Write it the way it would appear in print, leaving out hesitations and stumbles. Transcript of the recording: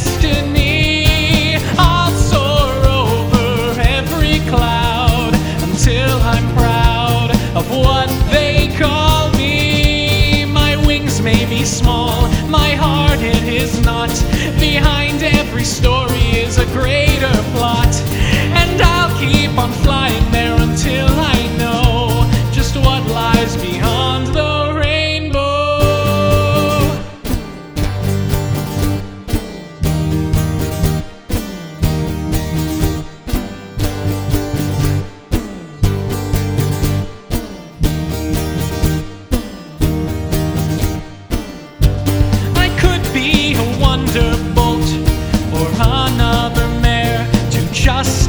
destiny. I'll soar over every cloud until I'm proud of what they call me. My wings may be small, my heart it is not. Behind every story is a greater plot, and I'll keep on flying there until I know just what lies beyond the rainbow. I could be a wonderbolt or another mare to just